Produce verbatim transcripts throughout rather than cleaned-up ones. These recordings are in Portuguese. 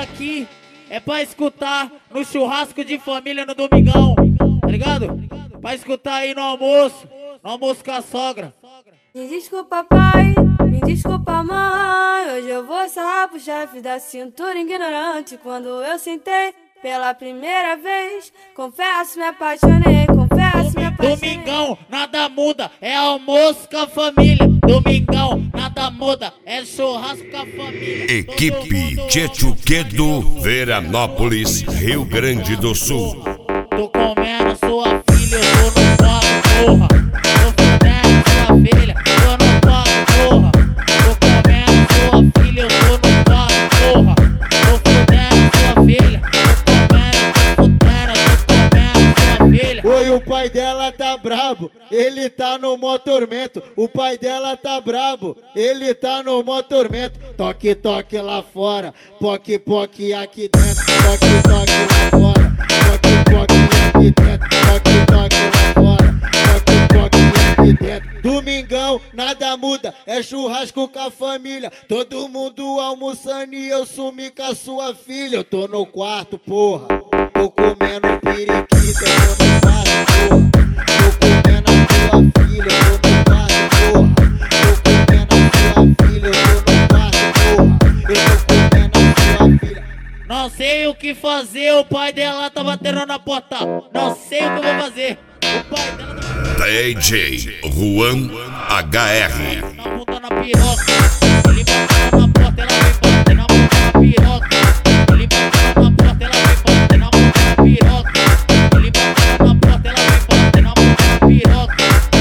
daqui é pra escutar no churrasco de família no domingão, tá ligado? Pra escutar aí no almoço, no almoço com a sogra. Me desculpa, pai, me desculpa, mãe. Hoje eu vou sarrar pro chefe da cintura ignorante. Quando eu sentei pela primeira vez, confesso, me apaixonei, confesso, me apaixonei. Domingão, nada muda, é almoço com a família. Domingão, nada muda, é churrasco com a família. Equipe Tchetchuquedo, Veranópolis, Rio Grande do Sul. Tô comendo sua filha, eu tô no colo, porra. Tô fudendo sua filha, tô no colo, porra. Tô comendo sua filha, eu tô no colo, porra. Tô fudendo sua filha, tô comendo, tô fudendo, tô comendo sua filha. Oi, o pai dela tá brabo, ele tá no mó tormento. O pai dela tá brabo, ele tá no mó tormento. Toque, toque lá fora, poque, poque aqui dentro. Toque, toque lá fora, poque, poque aqui dentro. Toque, toque lá fora, poque, poque aqui dentro. Domingão, nada muda, é churrasco com a família. Todo mundo almoçando e eu sumi com a sua filha. Eu tô no quarto, porra, tô comendo periquita. Eu tô no quarto, porra, tô comendo a sua filha. Eu tô no quarto, porra, tô comendo a sua filha. Eu tô no quarto, porra, eu tô comendo a sua filha. Não sei o que fazer, o pai dela tá batendo na porta. Não sei o que eu vou fazer. O pai dela tá... D J Juan H R. Na ponta na piroca, ele bateu na porta, ela vem bater na ponta na piroca. Ele bateu na porta, ela vem bater na ponta na piroca. Ele bateu na porta, ela vem bater na ponta na piroca.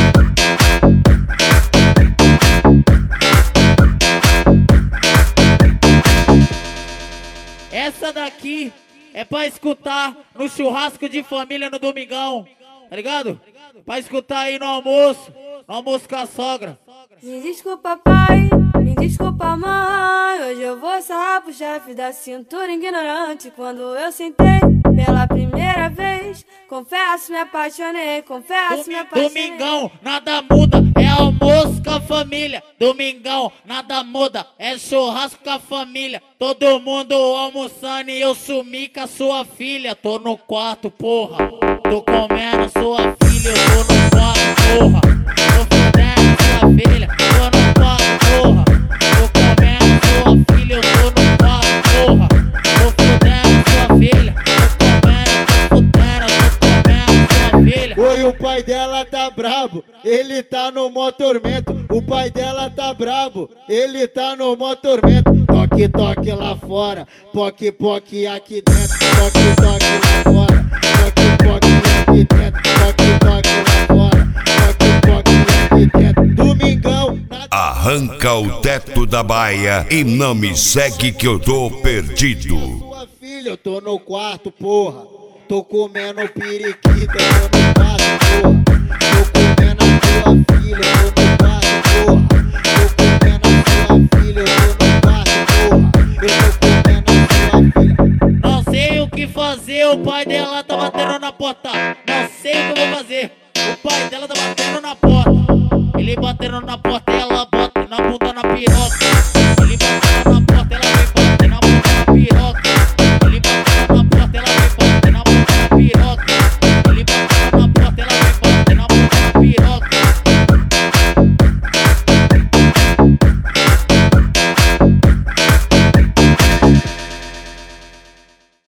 Essa daqui é pra escutar no churrasco de família no domingão, tá ligado? Pra escutar aí no almoço, no almoço com a sogra. Me desculpa, pai, me desculpa, mãe. Hoje eu vou sarrar pro chefe da cintura ignorante. Quando eu sentei pela primeira vez, confesso, me apaixonei, confesso, me apaixonei. Domingão, nada muda, é almoço com a família. Domingão, nada muda, é churrasco com a família. Todo mundo almoçando e eu sumi com a sua filha. Tô no quarto, porra, tô comendo sua filha. Eu tô no quarto, porra, tô fudendo sua filha. Tô no quarto, porra, tô comendo sua filha. Eu tô no quarto, porra, tô fudendo sua filha. Tô comendo, tô fudendo, tô comendo sua filha. Oi, o pai dela tá brabo, ele tá no mó tormento. O pai dela tá brabo, ele tá no mó tormento. Toque, toque lá fora, poque, poque aqui dentro. Toque, toque lá fora, poque, poque aqui dentro. Toque, toque lá fora, poque, poque aqui dentro. Domingão, nada... Arranca o teto da baia e não me segue que eu tô perdido. Sua filha, eu tô no quarto, porra, tô comendo periquita. Eu tô no quarto, porra, tô comendo a sua filha. Eu tô no quarto, porra, tô comendo a sua filha. Eu tô no quarto, porra, eu tô comendo a sua filha. Não sei o que fazer, o pai dela tá batendo na porta.